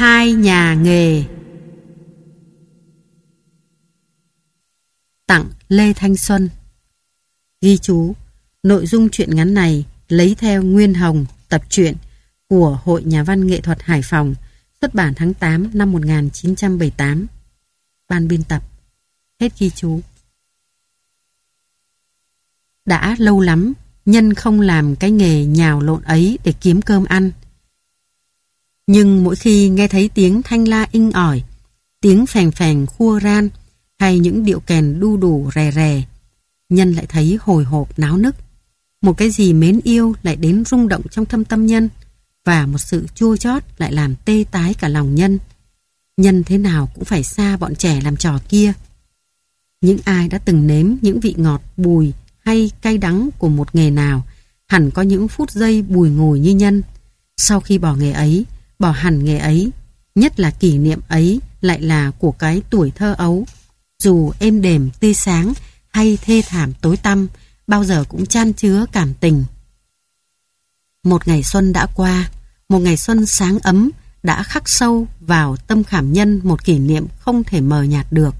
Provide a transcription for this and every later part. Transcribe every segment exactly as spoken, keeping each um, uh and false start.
Hai nhà nghề. Tặng Lê Thanh Xuân. Ghi chú: nội dung truyện ngắn này lấy theo Nguyên Hồng, tập truyện của Hội Nhà văn Nghệ thuật Hải Phòng, xuất bản tháng tám năm một nghìn chín trăm bảy mươi tám. Ban biên tập. Hết ghi chú. Đã lâu lắm Nhân không làm cái nghề nhào lộn ấy để kiếm cơm ăn. Nhưng mỗi khi nghe thấy tiếng thanh la inh ỏi, tiếng phèn phèn khua ran hay những điệu kèn đu đủ rè rè, Nhân lại thấy hồi hộp náo nức. Một cái gì mến yêu lại đến rung động trong thâm tâm Nhân, và một sự chua chót lại làm tê tái cả lòng Nhân. Nhân thế nào cũng phải xa bọn trẻ làm trò kia. Những ai đã từng nếm những vị ngọt, bùi hay cay đắng của một nghề nào, hẳn có những phút giây bùi ngùi như Nhân. Sau khi bỏ nghề ấy, bỏ hẳn nghề ấy, nhất là kỷ niệm ấy lại là của cái tuổi thơ ấu, dù êm đềm tươi sáng hay thê thảm tối tăm, bao giờ cũng chan chứa cảm tình. Một ngày xuân đã qua, một ngày xuân sáng ấm đã khắc sâu vào tâm khảm Nhân một kỷ niệm không thể mờ nhạt được.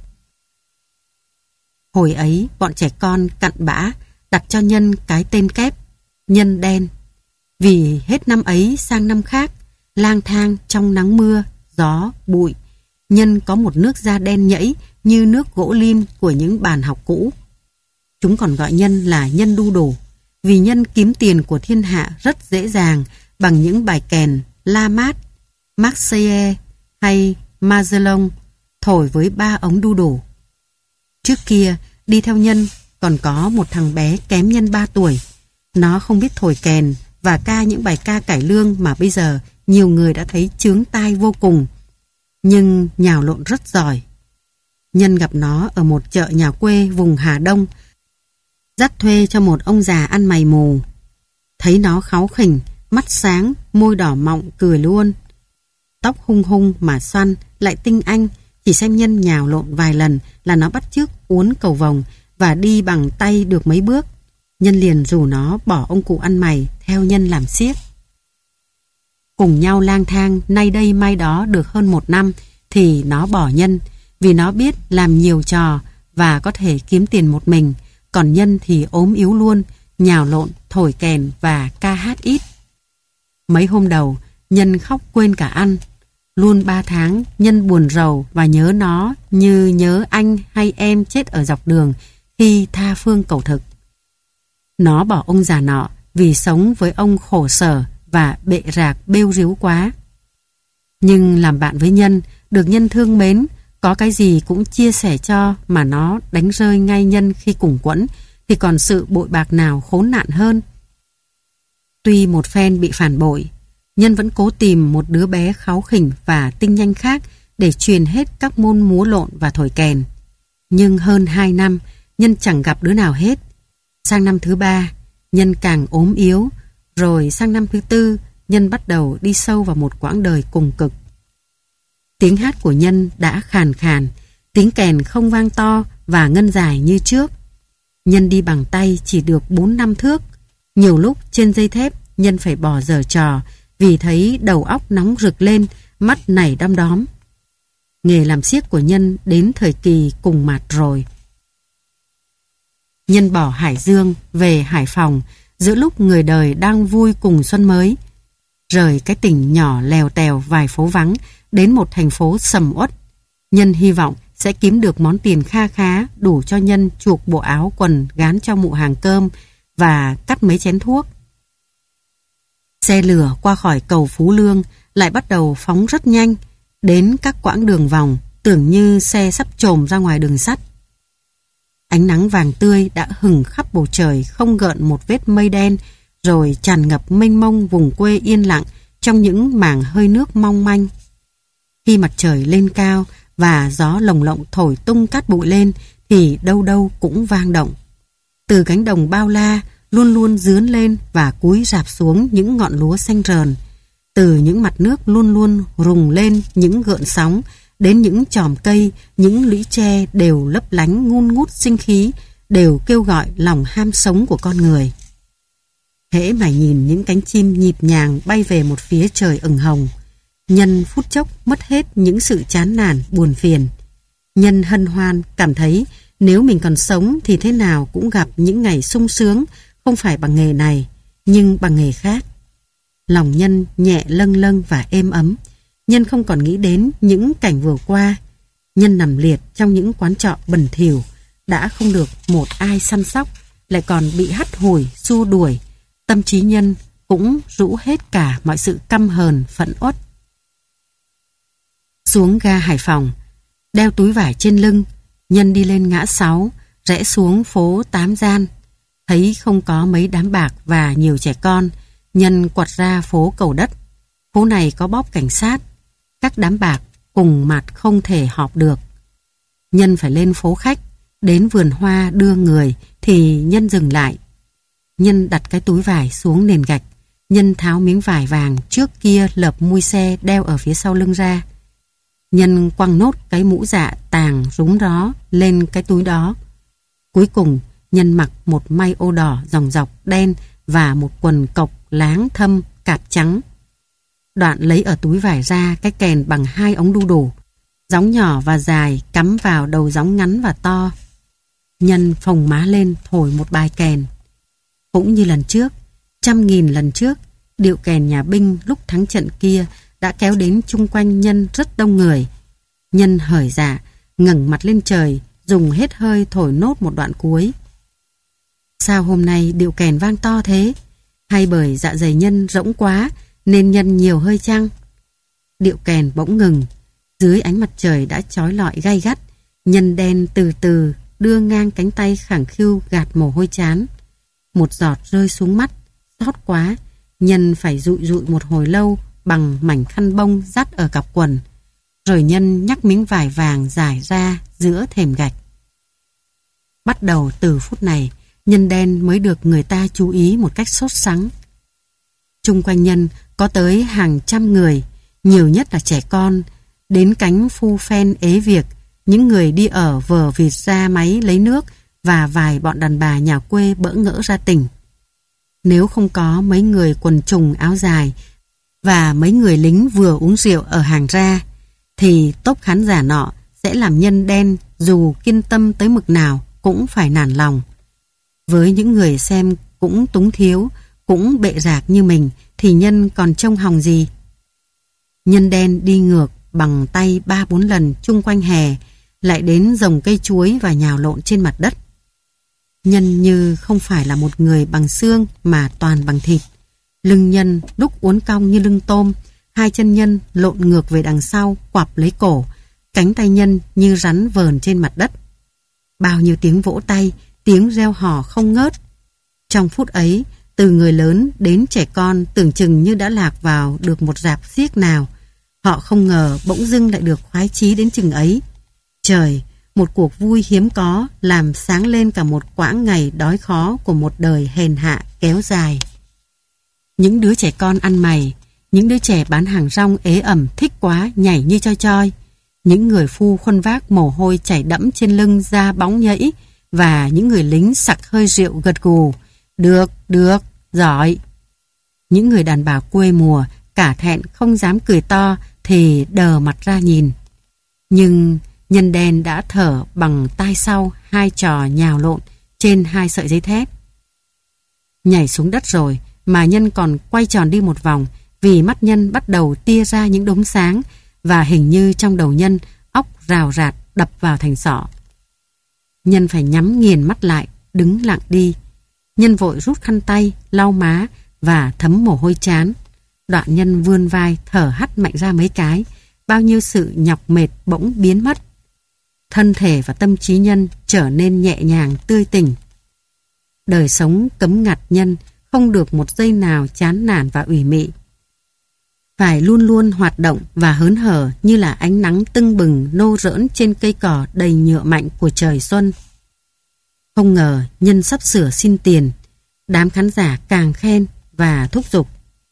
Hồi ấy, bọn trẻ con cặn bã đặt cho Nhân cái tên kép Nhân đen. Vì hết năm ấy sang năm khác, lang thang trong nắng mưa, gió, bụi, Nhân có một nước da đen nhẫy như nước gỗ lim của những bàn học cũ. Chúng còn gọi Nhân là Nhân đu đủ, vì Nhân kiếm tiền của thiên hạ rất dễ dàng bằng những bài kèn La Mát, Marseillaise hay Mazelon thổi với ba ống đu đủ. Trước kia, đi theo Nhân còn có một thằng bé kém Nhân ba tuổi. Nó không biết thổi kèn và ca những bài ca cải lương mà bây giờ nhiều người đã thấy chướng tai vô cùng, nhưng nhào lộn rất giỏi. Nhân gặp nó ở một chợ nhà quê vùng Hà Đông, dắt thuê cho một ông già ăn mày mù. Thấy nó kháu khỉnh, mắt sáng, môi đỏ mọng, cười luôn. Tóc hung hung mà xoăn, lại tinh anh, chỉ xem Nhân nhào lộn vài lần là nó bắt chước uốn cầu vồng và đi bằng tay được mấy bước. Nhân liền rủ nó bỏ ông cụ ăn mày theo Nhân làm xiếc. Cùng nhau lang thang nay đây mai đó được hơn một năm thì nó bỏ Nhân, vì nó biết làm nhiều trò và có thể kiếm tiền một mình, còn Nhân thì ốm yếu luôn, nhào lộn, thổi kèn và ca hát ít. Mấy hôm đầu, Nhân khóc quên cả ăn. Luôn ba tháng, Nhân buồn rầu và nhớ nó như nhớ anh hay em chết ở dọc đường khi tha phương cầu thực. Nó bỏ ông già nọ vì sống với ông khổ sở và bệ rạc bêu ríu quá. Nhưng làm bạn với Nhân, được Nhân thương mến, có cái gì cũng chia sẻ cho mà nó đánh rơi ngay Nhân khi cùng quẫn, thì còn sự bội bạc nào khốn nạn hơn. Tuy một phen bị phản bội, Nhân vẫn cố tìm một đứa bé kháu khỉnh và tinh nhanh khác để truyền hết các môn múa lộn và thổi kèn. Nhưng hơn hai năm, Nhân chẳng gặp đứa nào hết. Sang năm thứ ba, Nhân càng ốm yếu, rồi sang năm thứ tư, Nhân bắt đầu đi sâu vào một quãng đời cùng cực. Tiếng hát của Nhân đã khàn khàn, tiếng kèn không vang to và ngân dài như trước. Nhân đi bằng tay chỉ được bốn năm thước. Nhiều lúc trên dây thép, Nhân phải bỏ giở trò vì thấy đầu óc nóng rực lên, mắt nảy đom đóm. Nghề làm xiếc của Nhân đến thời kỳ cùng mạt rồi. Nhân bỏ Hải Dương về Hải Phòng giữa lúc người đời đang vui cùng xuân mới. Rời cái tỉnh nhỏ lèo tèo vài phố vắng đến một thành phố sầm uất, Nhân hy vọng sẽ kiếm được món tiền kha khá đủ cho Nhân chuộc bộ áo quần gán cho mụ hàng cơm và cắt mấy chén thuốc. Xe lửa qua khỏi cầu Phú Lương lại bắt đầu phóng rất nhanh, đến các quãng đường vòng, tưởng như xe sắp chồm ra ngoài đường sắt. Ánh nắng vàng tươi đã hừng khắp bầu trời, không gợn một vết mây đen, rồi tràn ngập mênh mông vùng quê yên lặng trong những mảng hơi nước mong manh. Khi mặt trời lên cao và gió lồng lộng thổi tung cát bụi lên thì đâu đâu cũng vang động. Từ cánh đồng bao la luôn luôn dướn lên và cúi rạp xuống những ngọn lúa xanh rờn. Từ những mặt nước luôn luôn rùng lên những gợn sóng, đến những chòm cây, những lũy tre đều lấp lánh ngun ngút sinh khí, đều kêu gọi lòng ham sống của con người. Hễ mà nhìn những cánh chim nhịp nhàng bay về một phía trời ửng hồng, Nhân phút chốc mất hết những sự chán nản, buồn phiền. Nhân hân hoan, cảm thấy nếu mình còn sống thì thế nào cũng gặp những ngày sung sướng, không phải bằng nghề này, nhưng bằng nghề khác. Lòng Nhân nhẹ lâng lâng và êm ấm. Nhân không còn nghĩ đến những cảnh vừa qua. Nhân nằm liệt trong những quán trọ bẩn thỉu, đã không được một ai săn sóc, lại còn bị hắt hủi, xua đuổi. Tâm trí Nhân cũng rũ hết cả mọi sự căm hờn, phẫn uất. Xuống ga Hải Phòng, đeo túi vải trên lưng, Nhân đi lên ngã sáu, rẽ xuống phố Tám Gian. Thấy không có mấy đám bạc và nhiều trẻ con, Nhân quặt ra phố Cầu Đất. Phố này có bóp cảnh sát. Các đám bạc cùng mặt không thể họp được. Nhân phải lên phố Khách, đến vườn hoa đưa người thì Nhân dừng lại. Nhân đặt cái túi vải xuống nền gạch. Nhân tháo miếng vải vàng trước kia lợp mui xe đeo ở phía sau lưng ra. Nhân quăng nốt cái mũ dạ tàng rúng đó lên cái túi đó. Cuối cùng, Nhân mặc một may ô đỏ dòng dọc đen và một quần cộc láng thâm cạp trắng. Đoạn lấy ở túi vải ra cái kèn bằng hai ống đu đủ, gióng nhỏ và dài cắm vào đầu gióng ngắn và to. Nhân phồng má lên thổi một bài kèn. Cũng như lần trước, trăm nghìn lần trước, điệu kèn nhà binh lúc thắng trận kia đã kéo đến chung quanh Nhân rất đông người. Nhân hởi dạ, ngẩng mặt lên trời, dùng hết hơi thổi nốt một đoạn cuối. Sao hôm nay điệu kèn vang to thế? Hay bởi dạ dày Nhân rỗng quá nên Nhân nhiều hơi chăng? Điệu kèn bỗng ngừng. Dưới ánh mặt trời đã chói lọi gay gắt, Nhân đen từ từ đưa ngang cánh tay khẳng khiu gạt mồ hôi chán. Một giọt rơi xuống mắt, xót quá. Nhân phải dụi dụi một hồi lâu bằng mảnh khăn bông dắt ở cặp quần. Rồi Nhân nhắc miếng vải vàng dài ra giữa thềm gạch. Bắt đầu từ phút này, Nhân đen mới được người ta chú ý một cách sốt sắng. Chung quanh Nhân có tới hàng trăm người, nhiều nhất là trẻ con, đến cánh phu phen ế việc, những người đi ở vờ vịt ra máy lấy nước và vài bọn đàn bà nhà quê bỡ ngỡ ra tỉnh. Nếu không có mấy người quần trùng áo dài và mấy người lính vừa uống rượu ở hàng ra, thì tốp khán giả nọ sẽ làm Nhân đen dù kiên tâm tới mực nào cũng phải nản lòng. Với những người xem cũng túng thiếu, cũng bệ rạc như mình thì Nhân còn trông hòng gì. Nhân đen đi ngược bằng tay ba bốn lần chung quanh hè, lại đến dòng cây chuối và nhào lộn trên mặt đất. Nhân như không phải là một người bằng xương mà toàn bằng thịt. Lưng Nhân lúc uốn cong như lưng tôm, hai chân Nhân lộn ngược về đằng sau quặp lấy cổ, cánh tay Nhân như rắn vờn trên mặt đất. Bao nhiêu tiếng vỗ tay, tiếng reo hò không ngớt. Trong phút ấy, từ người lớn đến trẻ con tưởng chừng như đã lạc vào được một rạp xiếc nào. Họ không ngờ bỗng dưng lại được khoái chí đến chừng ấy. Trời, một cuộc vui hiếm có làm sáng lên cả một quãng ngày đói khó của một đời hèn hạ kéo dài. Những đứa trẻ con ăn mày, những đứa trẻ bán hàng rong ế ẩm thích quá nhảy như choi choi, những người phu khuân vác mồ hôi chảy đẫm trên lưng da bóng nhẫy, và những người lính sặc hơi rượu gật gù. Được, được, giỏi. Những người đàn bà quê mùa cả thẹn không dám cười to thì đờ mặt ra nhìn. Nhưng Nhân đen đã thở bằng tai sau hai trò nhào lộn trên hai sợi dây thép. Nhảy xuống đất rồi mà Nhân còn quay tròn đi một vòng, vì mắt Nhân bắt đầu tia ra những đốm sáng và hình như trong đầu Nhân óc rào rạt đập vào thành sọ. Nhân phải nhắm nghiền mắt lại, đứng lặng đi. Nhân vội rút khăn tay, lau má và thấm mồ hôi chán. Đoạn Nhân vươn vai thở hắt mạnh ra mấy cái, bao nhiêu sự nhọc mệt bỗng biến mất. Thân thể và tâm trí Nhân trở nên nhẹ nhàng tươi tỉnh. Đời sống cấm ngặt Nhân không được một giây nào chán nản và ủy mị. Phải luôn luôn hoạt động và hớn hở như là ánh nắng tưng bừng nô rỡn trên cây cỏ đầy nhựa mạnh của trời xuân. Không ngờ Nhân sắp sửa xin tiền, đám khán giả càng khen và thúc giục.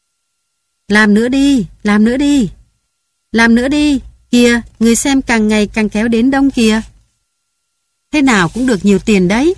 Làm nữa đi, làm nữa đi, làm nữa đi, kìa, người xem càng ngày càng kéo đến đông kìa. Thế nào cũng được nhiều tiền đấy.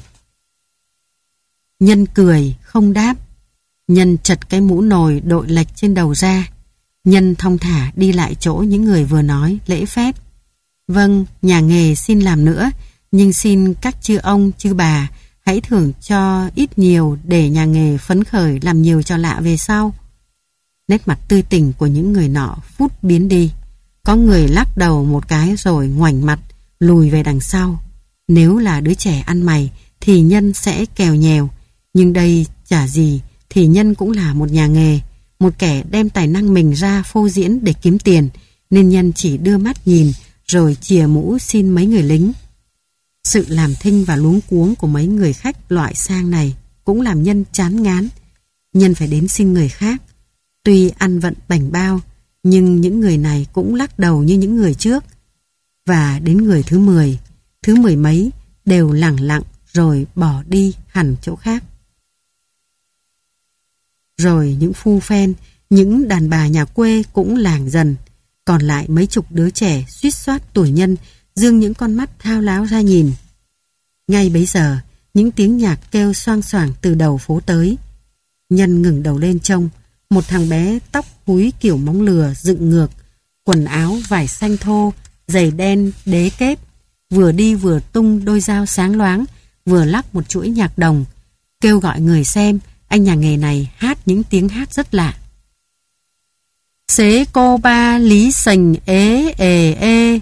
Nhân cười, không đáp. Nhân chật cái mũ nồi đội lệch trên đầu ra. Nhân thong thả đi lại chỗ những người vừa nói, lễ phép. Vâng, nhà nghề xin làm nữa, nhưng xin các chư ông, chư bà hãy thưởng cho ít nhiều để nhà nghề phấn khởi làm nhiều trò lạ về sau. Nét mặt tươi tỉnh của những người nọ phút biến đi. Có người lắc đầu một cái rồi ngoảnh mặt, lùi về đằng sau. Nếu là đứa trẻ ăn mày thì Nhân sẽ kèo nhèo, nhưng đây chả gì thì Nhân cũng là một nhà nghề, một kẻ đem tài năng mình ra phô diễn để kiếm tiền, nên Nhân chỉ đưa mắt nhìn rồi chìa mũ xin mấy người lính. Sự làm thinh và luống cuống của mấy người khách loại sang này cũng làm Nhân chán ngán. Nhân phải đến xin người khác. Tuy ăn vận bảnh bao, nhưng những người này cũng lắc đầu như những người trước. Và đến người thứ mười, thứ mười mấy đều lẳng lặng rồi bỏ đi hẳn chỗ khác. Rồi những phu phen, những đàn bà nhà quê cũng làng dần. Còn lại mấy chục đứa trẻ suýt soát tuổi Nhân, dương những con mắt thao láo ra nhìn. Ngay bấy giờ, những tiếng nhạc kêu xoang xoảng từ đầu phố tới. Nhân ngẩng đầu lên trông, một thằng bé tóc húi kiểu móng lừa dựng ngược, quần áo vải xanh thô, giày đen đế kép, vừa đi vừa tung đôi dao sáng loáng, vừa lắc một chuỗi nhạc đồng, kêu gọi người xem. Anh nhà nghề này hát những tiếng hát rất lạ. Xế cô ba lý sành ế ề ê,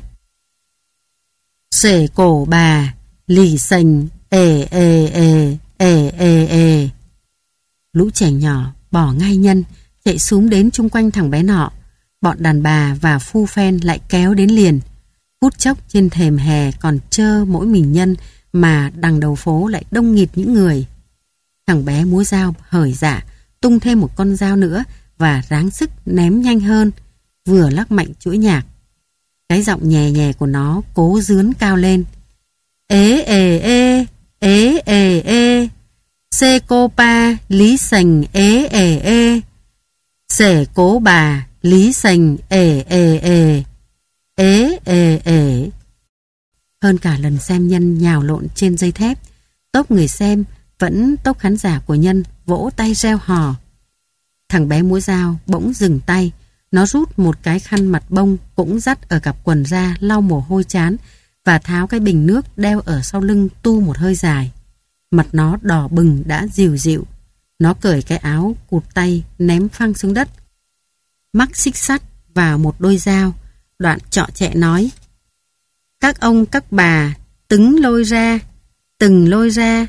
xể cổ bà lì sành ề ề ề ề ề ề. Lũ trẻ nhỏ bỏ ngay Nhân, chạy xuống đến chung quanh thằng bé nọ. Bọn đàn bà và phu phen lại kéo đến liền. Phút chốc trên thềm hè còn trơ mỗi mình Nhân, mà đằng đầu phố lại đông nghịt những người. Thằng bé múa dao hởi dạ, tung thêm một con dao nữa và ráng sức ném nhanh hơn, vừa lắc mạnh chuỗi nhạc. Cái giọng nhè nhè của nó cố dướn cao lên. Ế ề ê, ế ề ê, xê cô pa lý sành ế ề ê, xể cố bà lý sành ề ề ề, ế ề ề. Hơn cả lần xem Nhân nhào lộn trên dây thép, tốp người xem vẫn tốp khán giả của Nhân vỗ tay reo hò. Thằng bé múa dao bỗng dừng tay. Nó rút một cái khăn mặt bông cũng dắt ở cặp quần ra, lau mồ hôi chán và tháo cái bình nước đeo ở sau lưng tu một hơi dài. Mặt nó đỏ bừng đã dịu dịu. Nó cởi cái áo cụt tay ném phăng xuống đất, mắc xích sắt vào một đôi dao. Đoạn trọ chẹ nói: Các ông các bà tứng lôi ra, từng lôi ra.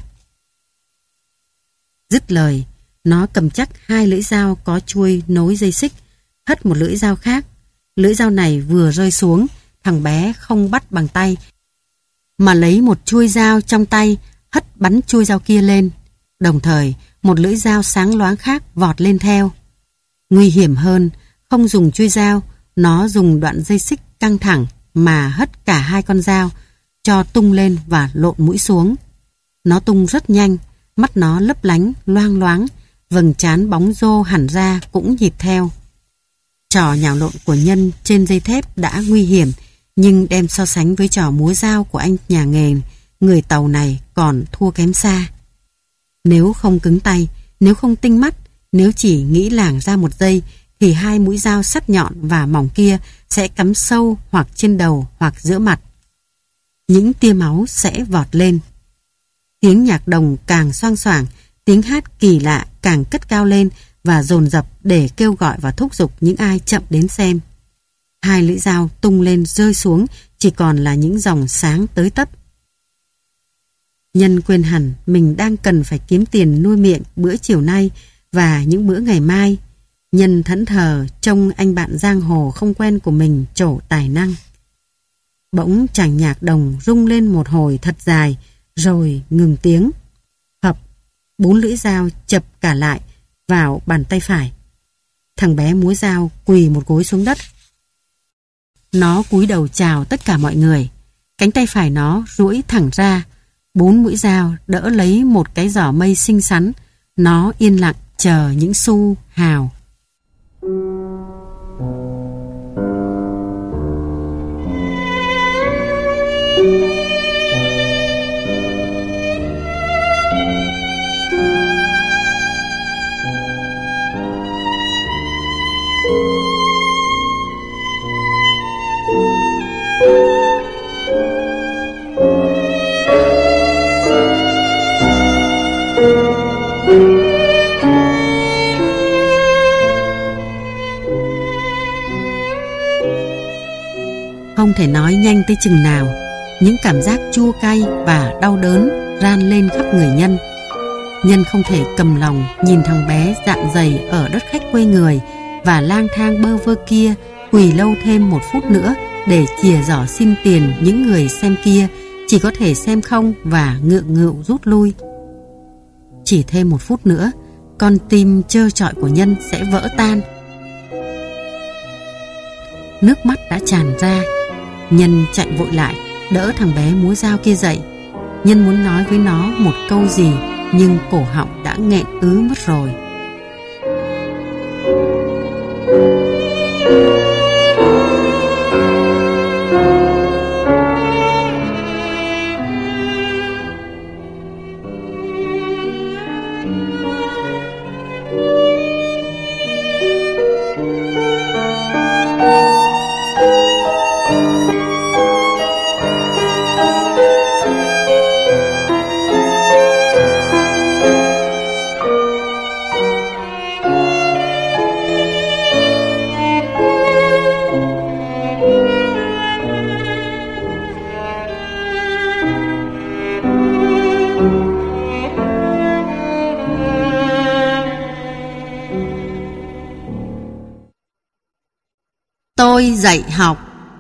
Dứt lời, nó cầm chắc hai lưỡi dao có chuôi nối dây xích, hất một lưỡi dao khác. Lưỡi dao này vừa rơi xuống, thằng bé không bắt bằng tay, mà lấy một chuôi dao trong tay, hất bắn chuôi dao kia lên. Đồng thời, một lưỡi dao sáng loáng khác vọt lên theo. Nguy hiểm hơn, không dùng chuôi dao, nó dùng đoạn dây xích căng thẳng mà hất cả hai con dao, cho tung lên và lộn mũi xuống. Nó tung rất nhanh, mắt nó lấp lánh, loang loáng, vầng trán bóng rô hẳn ra cũng nhịp theo. Trò nhào lộn của Nhân trên dây thép đã nguy hiểm, nhưng đem so sánh với trò múa dao của anh nhà nghề, người Tàu này còn thua kém xa. Nếu không cứng tay, nếu không tinh mắt, nếu chỉ nghĩ lảng ra một giây, thì hai mũi dao sắc nhọn và mỏng kia sẽ cắm sâu hoặc trên đầu hoặc giữa mặt. Những tia máu sẽ vọt lên. Tiếng nhạc đồng càng xoang xoảng, tiếng hát kỳ lạ càng cất cao lên và dồn dập để kêu gọi và thúc giục những ai chậm đến xem. Hai lưỡi dao tung lên rơi xuống, chỉ còn là những dòng sáng tới tấp. Nhân quên hẳn mình đang cần phải kiếm tiền nuôi miệng bữa chiều nay và những bữa ngày mai. Nhân thẫn thờ trông anh bạn giang hồ không quen của mình trổ tài năng. Bỗng chàng nhạc đồng rung lên một hồi thật dài, rồi ngừng tiếng. Phập, bốn lưỡi dao chập cả lại vào bàn tay phải. Thằng bé múa dao quỳ một gối xuống đất. Nó cúi đầu chào tất cả mọi người. Cánh tay phải nó duỗi thẳng ra, bốn mũi dao đỡ lấy một cái giỏ mây xinh xắn. Nó yên lặng chờ những xu hào. Không thể nói nhanh tới chừng nào, những cảm giác chua cay và đau đớn ran lên khắp người Nhân. Nhân không thể cầm lòng nhìn thằng bé dạn dày ở đất khách quê người và lang thang bơ vơ kia quỳ lâu thêm một phút nữa để chìa giỏ xin tiền những người xem kia chỉ có thể xem không và ngượng ngựu rút lui. Chỉ thêm một phút nữa, con tim trơ trọi của Nhân sẽ vỡ tan. Nước mắt đã tràn ra. Nhân chạy vội lại, đỡ thằng bé múa dao kia dậy. Nhân muốn nói với nó một câu gì, nhưng cổ họng đã nghẹn ứ mất rồi. Tôi dạy học.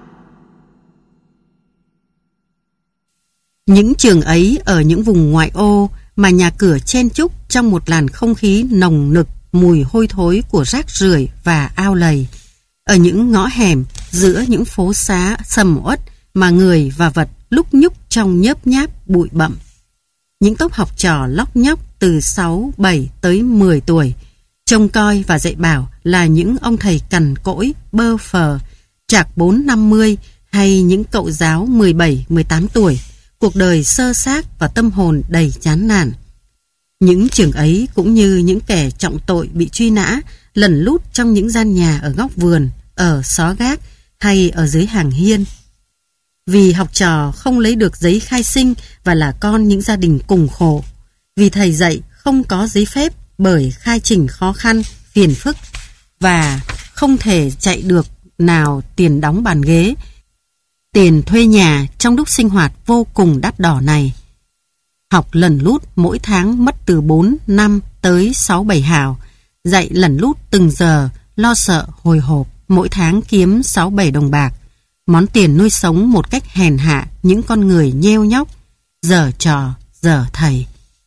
Những trường ấy ở những vùng ngoại ô mà nhà cửa chen chúc trong một làn không khí nồng nực mùi hôi thối của rác rưởi và ao lầy. Ở những ngõ hẻm giữa những phố xá sầm uất mà người và vật lúc nhúc trong nhớp nháp bụi bặm. Những tốp học trò lóc nhóc từ sáu, bảy tới mười tuổi, trông coi và dạy bảo là những ông thầy cằn cỗi, bơ phờ, trạc bốn năm mươi hay những cậu giáo mười bảy, mười tám tuổi, cuộc đời xơ xác và tâm hồn đầy chán nản. Những trường ấy cũng như những kẻ trọng tội bị truy nã lẩn lút trong những gian nhà ở góc vườn, ở xó gác hay ở dưới hàng hiên. Vì học trò không lấy được giấy khai sinh và là con những gia đình cùng khổ. Vì thầy dạy không có giấy phép bởi khai trình khó khăn, phiền phức và không thể chạy được nào tiền đóng bàn ghế, tiền thuê nhà trong lúc sinh hoạt vô cùng đắt đỏ này. Học lẩn lút mỗi tháng mất từ bốn, năm tới sáu, bảy hào, dạy lẩn lút từng giờ, lo sợ hồi hộp, mỗi tháng kiếm sáu, bảy đồng bạc, món tiền nuôi sống một cách hèn hạ những con người nheo nhóc, giờ trò, giờ thầy.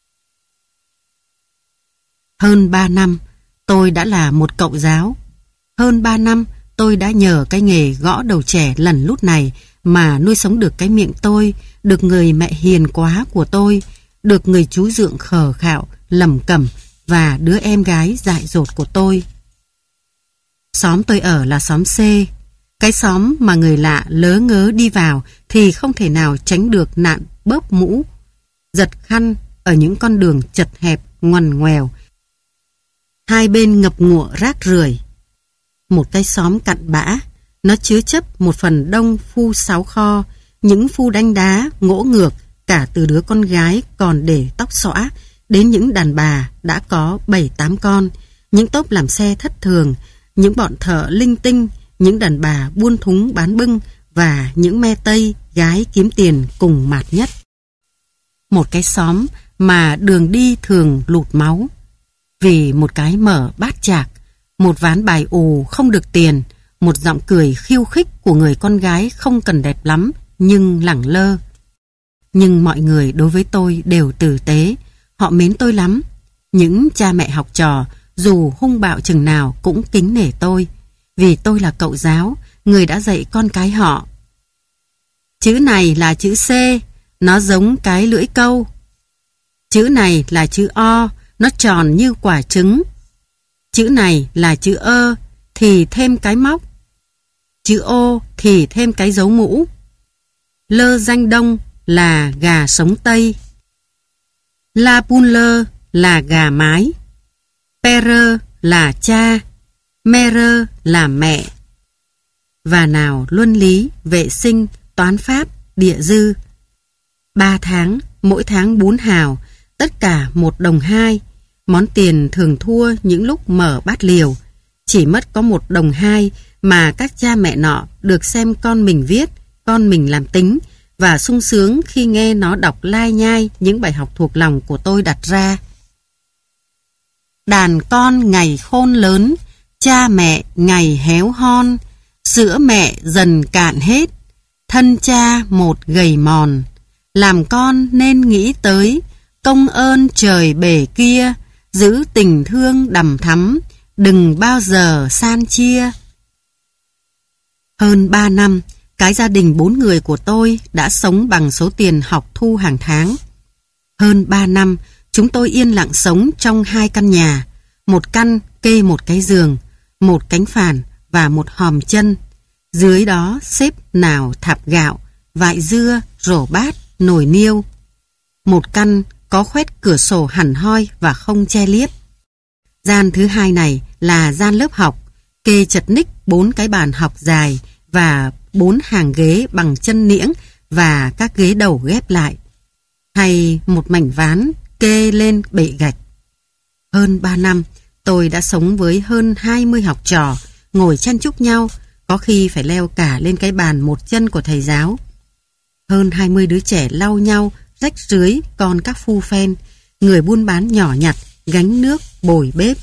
Hơn ba năm, tôi đã là một cậu giáo. Hơn ba năm, tôi đã nhờ cái nghề gõ đầu trẻ lẩn lút này mà nuôi sống được cái miệng tôi, được người mẹ hiền quá của tôi, được người chú dượng khờ khạo, lẩm cẩm và đứa em gái dại dột của tôi. Xóm tôi ở là xóm C, cái xóm mà người lạ lớ ngớ đi vào thì không thể nào tránh được nạn bóp mũ, giật khăn ở những con đường chật hẹp, ngoằn ngoèo. Hai bên ngập ngụa rác rưởi. Một cái xóm cặn bã, nó chứa chấp một phần đông phu sáo kho, những phu đánh đá, ngỗ ngược, cả từ đứa con gái còn để tóc xõa, đến những đàn bà đã có bảy tám con, những tốp làm xe thất thường, những bọn thợ linh tinh, những đàn bà buôn thúng bán bưng và những me tây gái kiếm tiền cùng mạt nhất. Một cái xóm mà đường đi thường lụt máu. Vì một cái mở bát chạc, một ván bài ù không được tiền, một giọng cười khiêu khích của người con gái không cần đẹp lắm nhưng lẳng lơ. Nhưng mọi người đối với tôi đều tử tế, họ mến tôi lắm. Những cha mẹ học trò dù hung bạo chừng nào cũng kính nể tôi, vì tôi là cậu giáo, người đã dạy con cái họ. Chữ này là chữ C, nó giống cái lưỡi câu. Chữ này là chữ O, nó tròn như quả trứng. Chữ này là chữ ơ thì thêm cái móc. Chữ ô thì thêm cái dấu mũ. Lơ danh đông là gà sống Tây. La pun lơ là gà mái. Pere là cha. Mere là mẹ. Và nào luân lý, vệ sinh, toán pháp, địa dư. Ba tháng, mỗi tháng bốn hào, tất cả một đồng hai. Món tiền thường thua những lúc mở bát liều. Chỉ mất có một đồng hai mà các cha mẹ nọ được xem con mình viết, con mình làm tính và sung sướng khi nghe nó đọc lai nhai những bài học thuộc lòng của tôi đặt ra. Đàn con ngày khôn lớn, cha mẹ ngày héo hon, sữa mẹ dần cạn hết, thân cha một gầy mòn. Làm con nên nghĩ tới công ơn trời bề kia, giữ tình thương đằm thắm, đừng bao giờ san chia. Hơn ba năm, cái gia đình bốn người của tôi đã sống bằng số tiền học thu hàng tháng. Hơn ba năm, chúng tôi yên lặng sống trong hai căn nhà, một căn kê một cái giường, một cánh phản và một hòm chân. Dưới đó xếp nào thạp gạo, vại dưa, rổ bát, nồi niêu. Một căn có khoét cửa sổ hẳn hoi và không che liếp. Gian thứ hai này là gian lớp học, kê chật ních bốn cái bàn học dài và bốn hàng ghế bằng chân niễng và các ghế đầu ghép lại, hay một mảnh ván kê lên bệ gạch. Hơn ba năm, tôi đã sống với hơn hai mươi học trò, ngồi chen chúc nhau, có khi phải leo cả lên cái bàn một chân của thầy giáo. Hơn hai mươi đứa trẻ lau nhau, rách rưới con các phu phen, người buôn bán nhỏ nhặt, gánh nước, bồi bếp.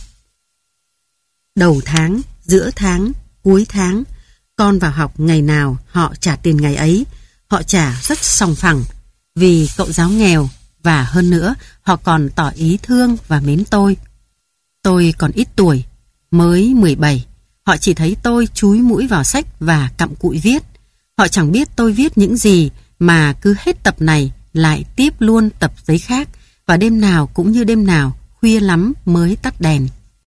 Đầu tháng, giữa tháng, cuối tháng, con vào học ngày nào họ trả tiền ngày ấy. Họ trả rất sòng phẳng vì cậu giáo nghèo, và hơn nữa họ còn tỏ ý thương và mến tôi. Tôi còn ít tuổi, mới mười bảy. Họ chỉ thấy tôi chúi mũi vào sách và cặm cụi viết. Họ chẳng biết tôi viết những gì mà cứ hết tập này lại tiếp luôn tập giấy khác, và đêm nào cũng như đêm nào, khuya lắm mới tắt đèn.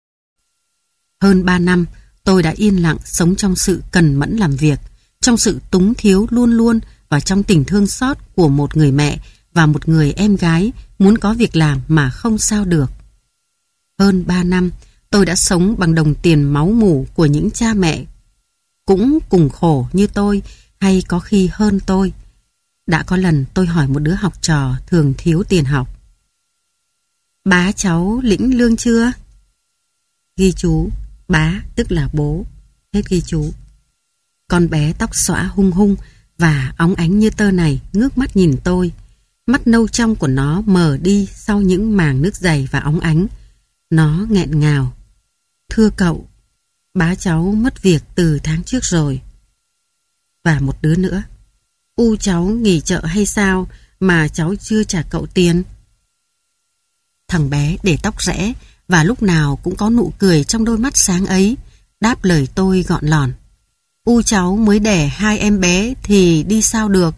Hơn ba năm, tôi đã yên lặng sống trong sự cần mẫn làm việc, trong sự túng thiếu luôn luôn và trong tình thương xót của một người mẹ và một người em gái muốn có việc làm mà không sao được. Hơn ba năm, tôi đã sống bằng đồng tiền máu mủ của những cha mẹ cũng cùng khổ như tôi, hay có khi hơn tôi. Đã có lần tôi hỏi một đứa học trò thường thiếu tiền học: "Bá cháu lĩnh lương chưa?" Ghi chú: bá tức là bố. Hết ghi chú. Con bé tóc xõa hung hung và óng ánh như tơ này ngước mắt nhìn tôi. Mắt nâu trong của nó mờ đi sau những màng nước dày và óng ánh. Nó nghẹn ngào: "Thưa cậu, bá cháu mất việc từ tháng trước rồi." Và một đứa nữa: "U cháu nghỉ chợ hay sao mà cháu chưa trả cậu tiền?" Thằng bé để tóc rẽ và lúc nào cũng có nụ cười trong đôi mắt sáng ấy, đáp lời tôi gọn lòn: "U cháu mới đẻ hai em bé thì đi sao được."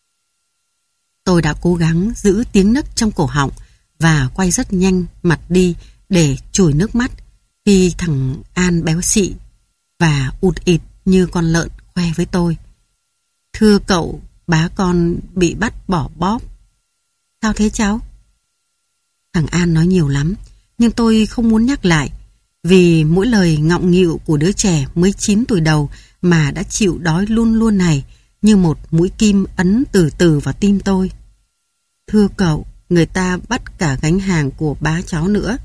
Tôi đã cố gắng giữ tiếng nấc trong cổ họng và quay rất nhanh mặt đi để chùi nước mắt khi thằng An béo xị và ụt ịt như con lợn khoe với tôi: "Thưa cậu, bá con bị bắt bỏ bóp." "Sao thế cháu?" Thằng An nói nhiều lắm, nhưng tôi không muốn nhắc lại, vì mỗi lời ngọng nghịu của đứa trẻ mới chín tuổi đầu mà đã chịu đói luôn luôn này như một mũi kim ấn từ từ vào tim tôi. "Thưa cậu, người ta bắt cả gánh hàng của bá cháu nữa."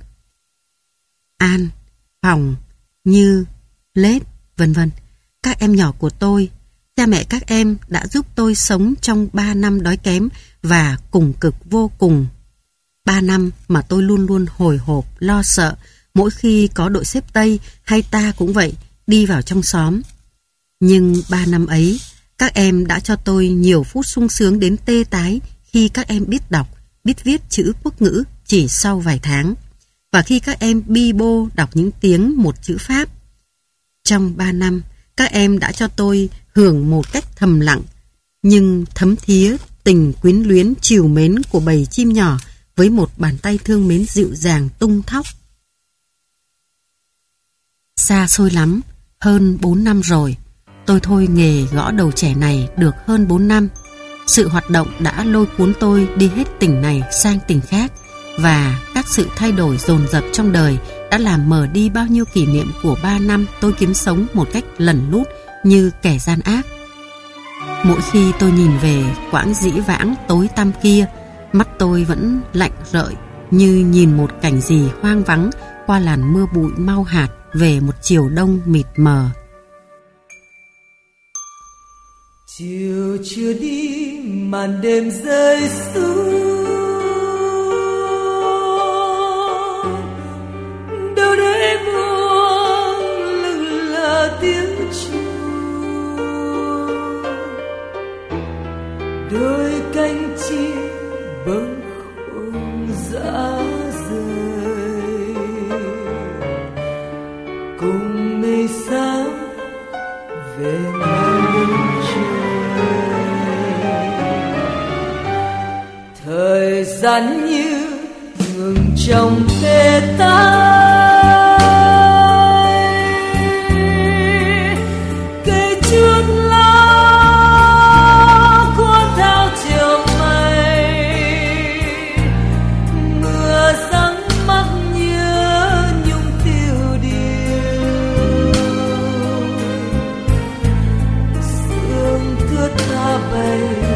An, Phòng, Như, Lết, vân vân, các em nhỏ của tôi, cha mẹ các em đã giúp tôi sống trong ba năm đói kém và cùng cực vô cùng. Ba năm mà tôi luôn luôn hồi hộp, lo sợ mỗi khi có đội xếp Tây hay ta cũng vậy đi vào trong xóm. Nhưng ba năm ấy, các em đã cho tôi nhiều phút sung sướng đến tê tái khi các em biết đọc, biết viết chữ quốc ngữ chỉ sau vài tháng, và khi các em bi bô đọc những tiếng một chữ Pháp. Trong ba năm, các em đã cho tôi hưởng một cách thầm lặng nhưng thấm thía tình quyến luyến trìu mến của bầy chim nhỏ với một bàn tay thương mến dịu dàng tung thóc. Xa xôi lắm, hơn bốn năm rồi, tôi thôi nghề gõ đầu trẻ này được hơn bốn năm. Sự hoạt động đã lôi cuốn tôi đi hết tỉnh này sang tỉnh khác, và các sự thay đổi dồn dập trong đời đã làm mờ đi bao nhiêu kỷ niệm của ba năm tôi kiếm sống một cách lẩn lút như kẻ gian ác. Mỗi khi tôi nhìn về quãng dĩ vãng tối tăm kia, mắt tôi vẫn lạnh rợi như nhìn một cảnh gì hoang vắng qua làn mưa bụi mau hạt về một chiều đông mịt mờ. Chiều chưa đi màn đêm rơi xuống, đâu đấy buông lưng là tiếng chuông, đôi cánh chim bâng khuâng rã rời, cùng mây sáng về nắng trời. Thời gian như ngừng trong bê tái, cây chuốt lá cuốn theo chiều mây, mưa giăng mắc nhớ nhung tiêu điều, sương thướt tha bay.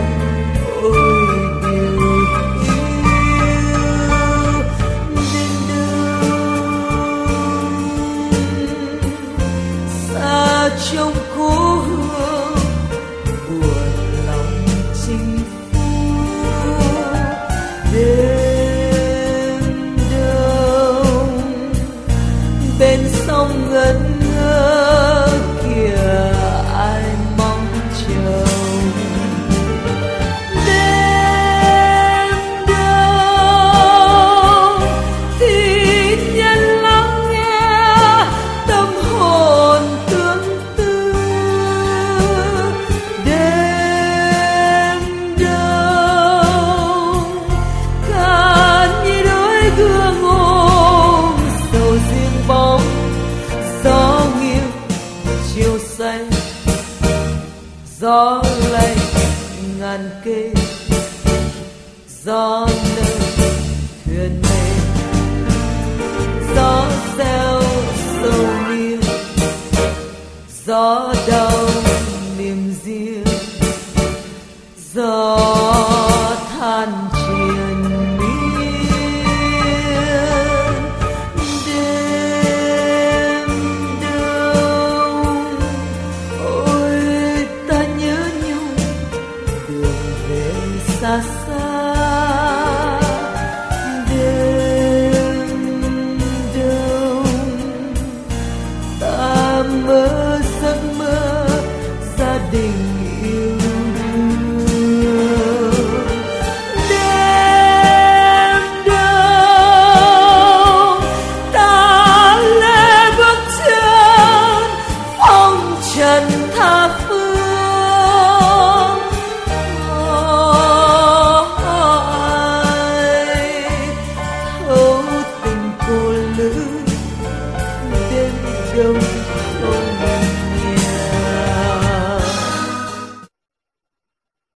Trong cố hương buồn lòng chinh phu đêm đông, bên sông ngẩn ngơ kìa ai mong trông. Đêm đông thì nhân lắng nghe tâm hồn tương gương ôm sầu riêng bóng, gió nghiêng chiều xanh, gió lay ngàn cây, gió nơi thuyền mây, gió reo sầu nghiêng, gió đau niềm riêng, gió than triền xa xa. Đêm đông ta mơ giấc mơ gia đình yêu đương. Đêm đông ta lê bước chân phong trần tha phương, tình cô lữ đêm đông.